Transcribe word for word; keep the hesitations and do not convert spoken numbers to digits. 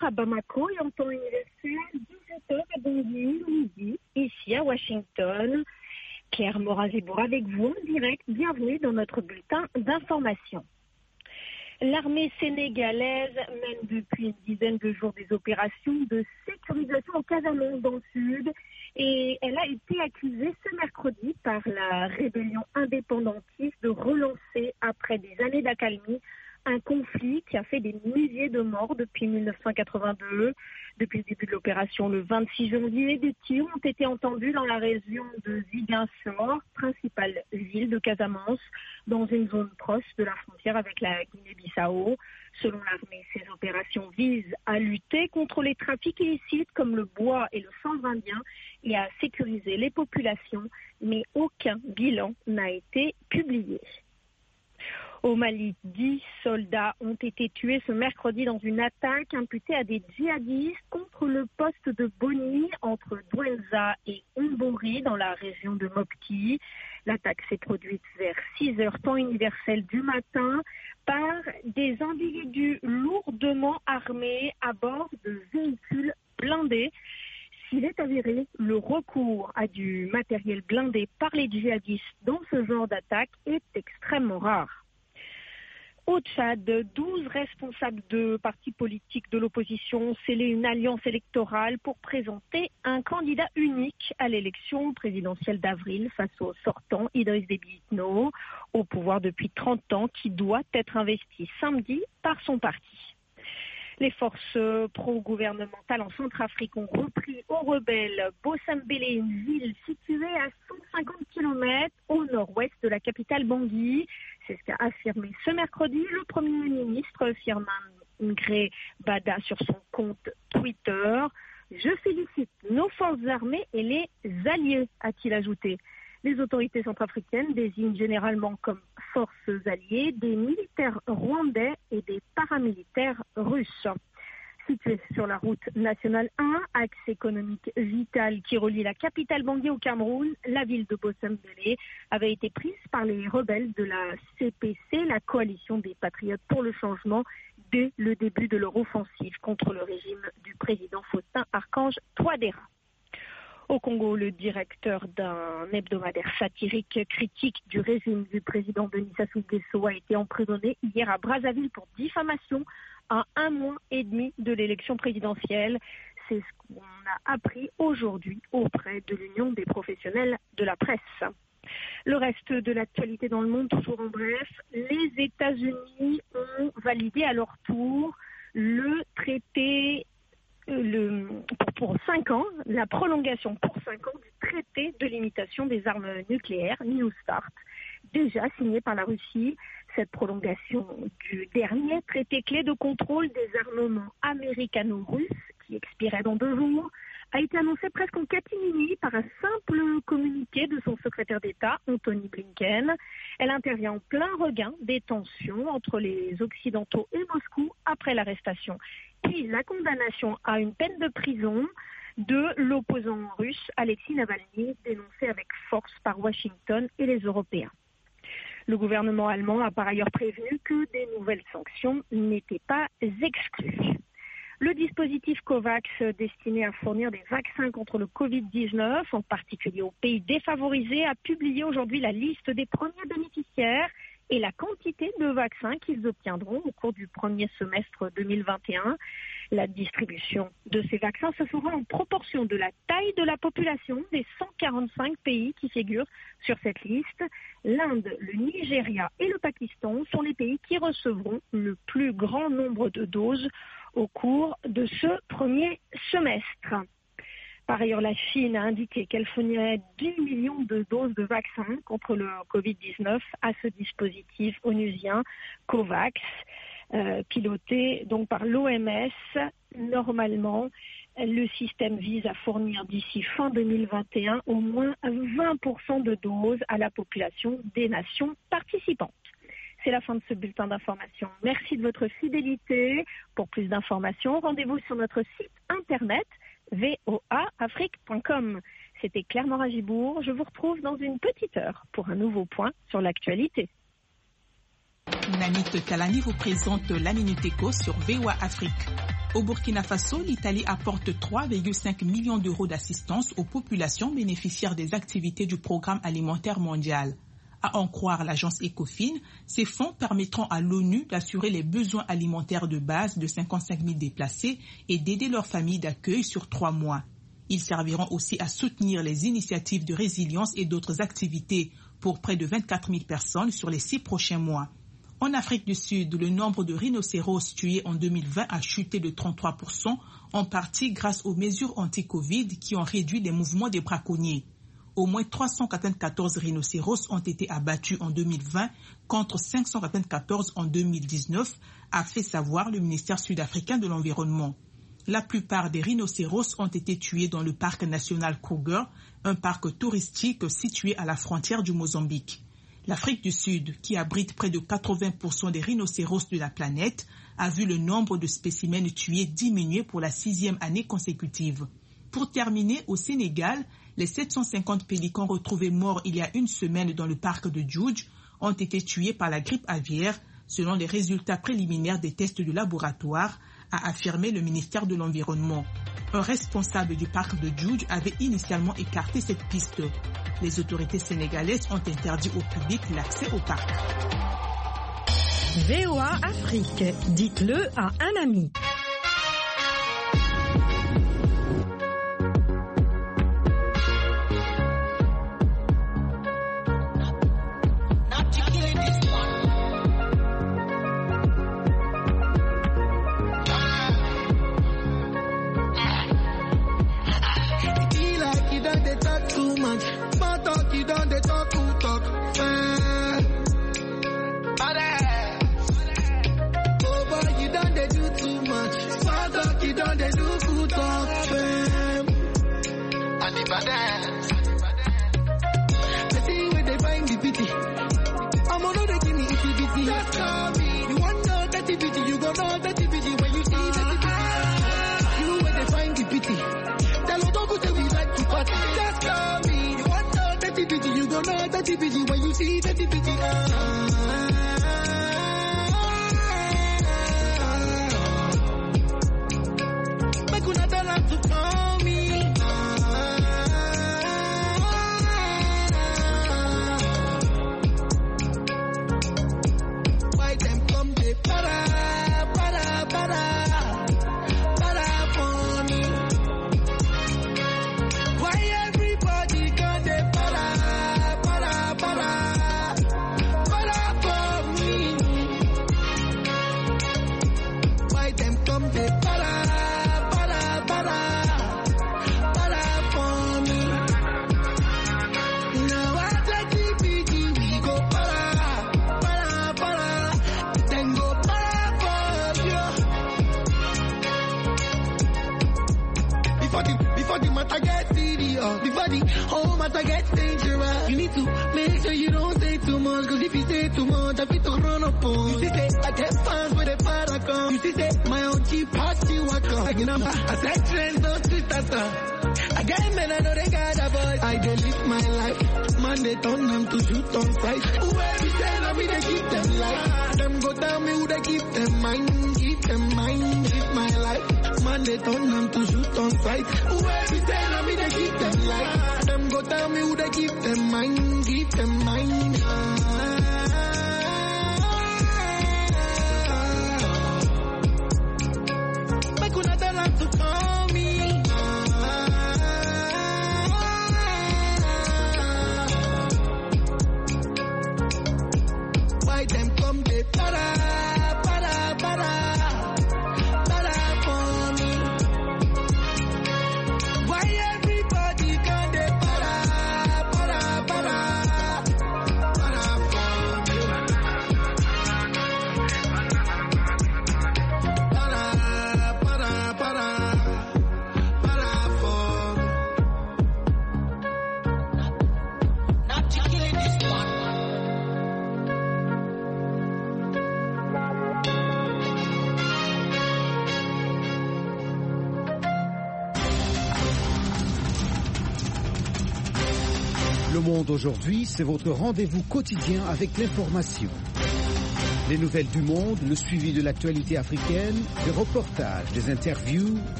à Bamako et en temps universel, dix-sept heures à Bangui, midi, ici à Washington. Claire Morazibourg avec vous en direct. Bienvenue dans notre bulletin d'information. L'armée sénégalaise mène depuis une dizaine de jours des opérations de sécurisation en Casamance dans le sud et elle a été accusée ce mercredi par la rébellion indépendantiste de relancer après des années d'accalmie un conflit qui a fait des milliers de morts depuis mille neuf cent quatre-vingt-deux. Depuis le début de l'opération, le vingt-six janvier, des tirs ont été entendus dans la région de Ziguinchor, principale ville de Casamance, dans une zone proche de la frontière avec la Guinée-Bissau. Selon l'armée, ces opérations visent à lutter contre les trafics illicites comme le bois et le chanvre indien et à sécuriser les populations, mais aucun bilan n'a été publié. Au Mali, dix soldats ont été tués ce mercredi dans une attaque imputée à des djihadistes contre le poste de Boni entre Douenza et Ombori dans la région de Mopti. L'attaque s'est produite vers six heures temps universel du matin par des individus lourdement armés à bord de véhicules blindés. S'il est avéré, le recours à du matériel blindé par les djihadistes dans ce genre d'attaque est extrêmement rare. Au Tchad, douze responsables de partis politiques de l'opposition ont scellé une alliance électorale pour présenter un candidat unique à l'élection présidentielle d'avril face au sortant Idriss Déby Itno, au pouvoir depuis trente ans, qui doit être investi samedi par son parti. Les forces pro-gouvernementales en Centrafrique ont repris aux rebelles Bossambélé, une ville située à cent cinquante kilomètres au nord-ouest de la capitale Bangui. C'est ce qu'a affirmé ce mercredi le Premier ministre Firmin Ngré Bada sur son compte Twitter. Je félicite nos forces armées et les alliés, a-t-il ajouté. Les autorités centrafricaines désignent généralement comme forces alliées des militaires rwandais et des paramilitaires russes. Situé sur la route nationale un, axe économique vital qui relie la capitale Bangui au Cameroun, la ville de Bossambélé avait été prise par les rebelles de la C P C, la coalition des patriotes pour le changement, dès le début de leur offensive contre le régime du président Faustin Archange Touadéra. Au Congo, le directeur d'un hebdomadaire satirique critique du régime du président Denis Sassou Nguesso a été emprisonné hier à Brazzaville pour diffamation à un mois et demi de l'élection présidentielle. C'est ce qu'on a appris aujourd'hui auprès de l'Union des professionnels de la presse. Le reste de l'actualité dans le monde, toujours en bref, les États-Unis ont validé à leur tour le traité Le, pour, pour cinq ans, la prolongation pour cinq ans du traité de limitation des armes nucléaires, New START, déjà signé par la Russie. Cette prolongation du dernier traité clé de contrôle des armements américano-russes, qui expirait dans deux jours, a été annoncée presque en catimini par un simple communiqué de son secrétaire d'État, Anthony Blinken. Elle intervient en plein regain des tensions entre les Occidentaux et Moscou après l'arrestation puis la condamnation à une peine de prison de l'opposant russe Alexei Navalny, dénoncé avec force par Washington et les Européens. Le gouvernement allemand a par ailleurs prévenu que des nouvelles sanctions n'étaient pas exclues. Le dispositif COVAX destiné à fournir des vaccins contre le covid dix-neuf, en particulier aux pays défavorisés, a publié aujourd'hui la liste des premiers bénéficiaires et la quantité de vaccins qu'ils obtiendront au cours du premier semestre deux mille vingt et un. La distribution de ces vaccins se fera en proportion de la taille de la population des cent quarante-cinq pays qui figurent sur cette liste. L'Inde, le Nigeria et le Pakistan sont les pays qui recevront le plus grand nombre de doses au cours de ce premier semestre. Par ailleurs, la Chine a indiqué qu'elle fournirait dix millions de doses de vaccins contre le covid dix-neuf à ce dispositif onusien COVAX, euh, piloté donc par l'O M S. Normalement, le système vise à fournir d'ici fin deux mille vingt et un au moins vingt pour cent de doses à la population des nations participantes. C'est la fin de ce bulletin d'information. Merci de votre fidélité. Pour plus d'informations, rendez-vous sur notre site internet v o a afrique point com. C'était Claire Morazibourg. Je vous retrouve dans une petite heure pour un nouveau point sur l'actualité. Nanit Kalani vous présente la Minute Éco sur V O A Afrique. Au Burkina Faso, l'Italie apporte trois virgule cinq millions d'euros d'assistance aux populations bénéficiaires des activités du Programme alimentaire mondial. À en croire l'agence Ecofin, ces fonds permettront à l'ONU d'assurer les besoins alimentaires de base de cinquante-cinq mille déplacés et d'aider leurs familles d'accueil sur trois mois. Ils serviront aussi à soutenir les initiatives de résilience et d'autres activités pour près de vingt-quatre mille personnes sur les six prochains mois. En Afrique du Sud, le nombre de rhinocéros tués en deux mille vingt a chuté de trente-trois pour cent, en partie grâce aux mesures anti-Covid qui ont réduit les mouvements des braconniers. Au moins trois cent quatre-vingt-quatorze rhinocéros ont été abattus en deux mille vingt contre cinq cent quatre-vingt-quatorze en deux mille dix-neuf, a fait savoir le ministère sud-africain de l'Environnement. La plupart des rhinocéros ont été tués dans le parc national Kruger, un parc touristique situé à la frontière du Mozambique. L'Afrique du Sud, qui abrite près de quatre-vingts pour cent des rhinocéros de la planète, a vu le nombre de spécimens tués diminuer pour la sixième année consécutive. Pour terminer, au Sénégal, les sept cent cinquante pélicans retrouvés morts il y a une semaine dans le parc de Djoudj ont été tués par la grippe aviaire, selon les résultats préliminaires des tests de laboratoire, a affirmé le ministère de l'Environnement. Un responsable du parc de Djoudj avait initialement écarté cette piste. Les autorités sénégalaises ont interdit au public l'accès au parc. V O A Afrique, dites-le à un ami. Le Monde aujourd'hui, c'est votre rendez-vous quotidien avec l'information. Les nouvelles du monde, le suivi de l'actualité africaine, des reportages, des interviews,